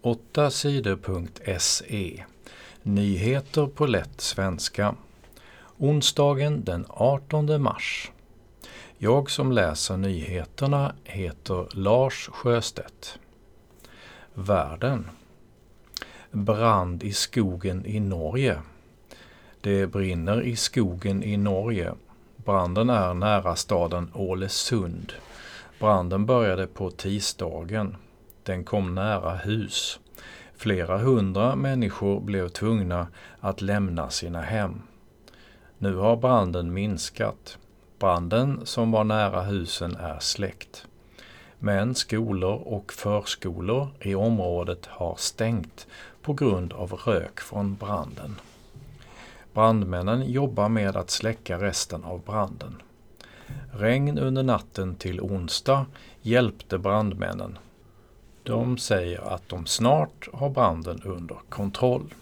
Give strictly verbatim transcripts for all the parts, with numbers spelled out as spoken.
åtta sidor punkt se. Nyheter på lätt svenska. Onsdagen den artonde mars. Jag som läser nyheterna heter Lars Sjöstedt. Världen. Brand i skogen i Norge. Det brinner i skogen i Norge. Branden är nära staden Ålesund. Branden började på tisdagen. Den kom nära hus. Flera hundra människor blev tvungna att lämna sina hem. Nu har branden minskat. Branden som var nära husen är släckt. Men skolor och förskolor i området har stängt på grund av rök från branden. Brandmännen jobbar med att släcka resten av branden. Regn under natten till onsdag hjälpte brandmännen. De säger att de snart har branden under kontroll.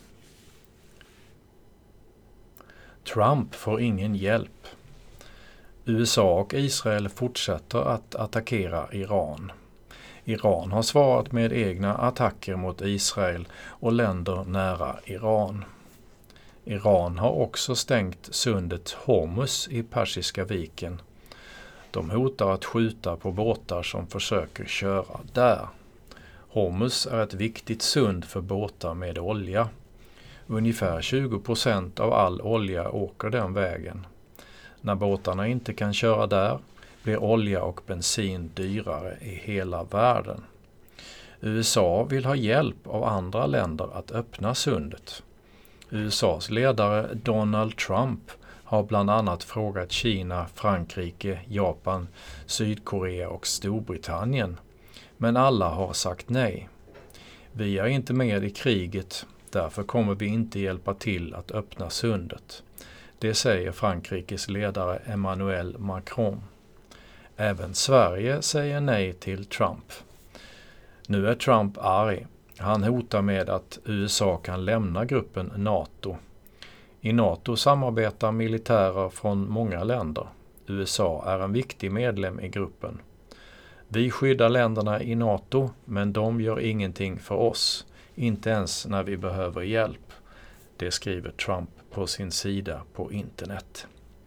Trump får ingen hjälp. U S A och Israel fortsätter att attackera Iran. Iran har svarat med egna attacker mot Israel och länder nära Iran. Iran har också stängt sundet Hormuz i Persiska viken. De hotar att skjuta på båtar som försöker köra där. Hormuz är ett viktigt sund för båtar med olja. Ungefär tjugo procent av all olja åker den vägen. När båtarna inte kan köra där blir olja och bensin dyrare i hela världen. U S A vill ha hjälp av andra länder att öppna sundet. U S A:s ledare Donald Trump har bland annat frågat Kina, Frankrike, Japan, Sydkorea och Storbritannien. Men alla har sagt nej. Vi är inte med i kriget, därför kommer vi inte hjälpa till att öppna sundet. Det säger Frankrikes ledare Emmanuel Macron. Även Sverige säger nej till Trump. Nu är Trump arg. Han hotar med att U S A kan lämna gruppen NATO. I NATO samarbetar militärer från många länder. U S A är en viktig medlem i gruppen. Vi skyddar länderna i NATO, men de gör ingenting för oss, inte ens när vi behöver hjälp. Det skriver Trump på sin sida på internet.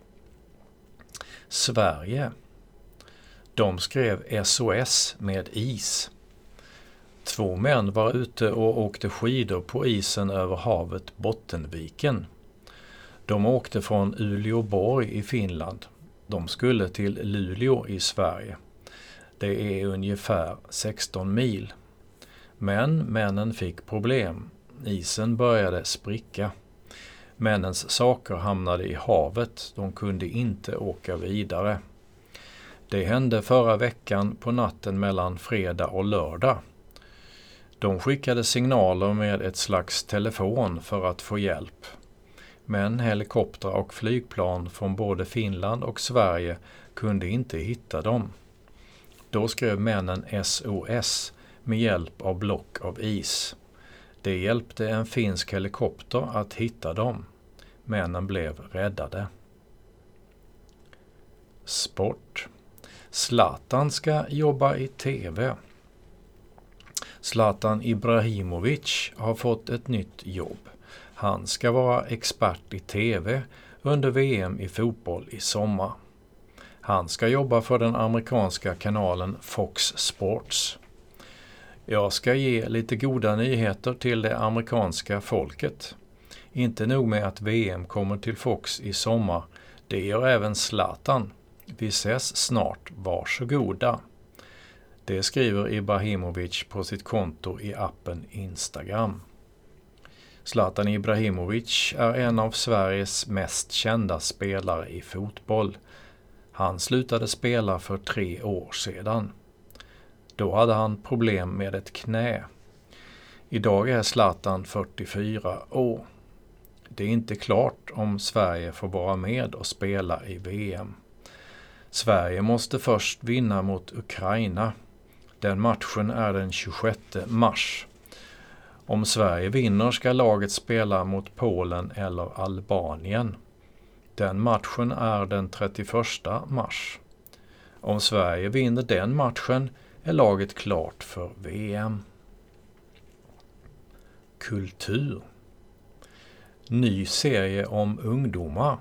Sverige. De skrev S O S med is. Två män var ute och åkte skidor på isen över havet Bottenviken. De åkte från Uleåborg i Finland. De skulle till Luleå i Sverige. Det är ungefär sexton mil. Men männen fick problem. Isen började spricka. Männens saker hamnade i havet. De kunde inte åka vidare. Det hände förra veckan på natten mellan fredag och lördag. De skickade signaler med ett slags telefon för att få hjälp. Men helikoptrar och flygplan från både Finland och Sverige kunde inte hitta dem. Då skrev männen S O S med hjälp av block av is. Det hjälpte en finsk helikopter att hitta dem. Männen blev räddade. Sport. Zlatan ska jobba i tv. Zlatan Ibrahimovic har fått ett nytt jobb. Han ska vara expert i tv under V M i fotboll i sommar. Han ska jobba för den amerikanska kanalen Fox Sports. Jag ska ge lite goda nyheter till det amerikanska folket. Inte nog med att V M kommer till Fox i sommar, det gör även Zlatan. Vi ses snart, varsågoda. Det skriver Ibrahimovic på sitt konto i appen Instagram. Zlatan Ibrahimovic är en av Sveriges mest kända spelare i fotboll. Han slutade spela för tre år sedan. Då hade han problem med ett knä. Idag är Zlatan fyrtiofyra år. Det är inte klart om Sverige får vara med och spela i V M. Sverige måste först vinna mot Ukraina. Den matchen är den tjugosjätte mars. Om Sverige vinner ska laget spela mot Polen eller Albanien. Den matchen är den trettioförsta mars. Om Sverige vinner den matchen är laget klart för V M. kultur. Ny serie om ungdomar.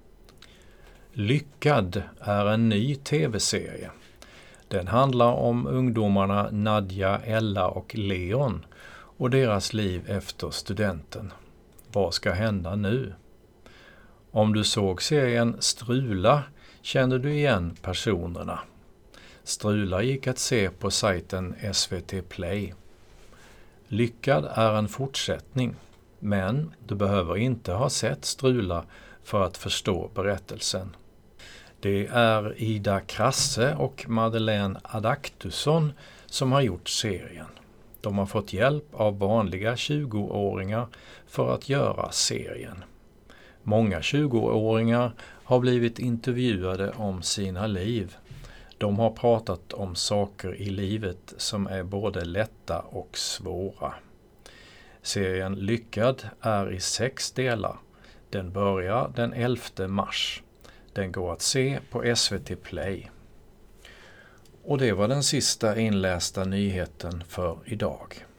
Lyckad är en ny tv-serie. Den handlar om ungdomarna Nadja, Ella och Leon och deras liv efter studenten. Vad ska hända nu? Om du såg serien Strula kände du igen personerna. Strula gick att se på sajten S V T Play. Lyckad är en fortsättning, men du behöver inte ha sett Strula för att förstå berättelsen. Det är Ida Krasse och Madeleine Adaktusson som har gjort serien. De har fått hjälp av vanliga tjugoåringar för att göra serien. Många tjugoåringar har blivit intervjuade om sina liv. De har pratat om saker i livet som är både lätta och svåra. Serien Lyckad är i sex delar. Den börjar den elfte mars. Den går att se på S V T Play. Och det var den sista inlästa nyheten för idag.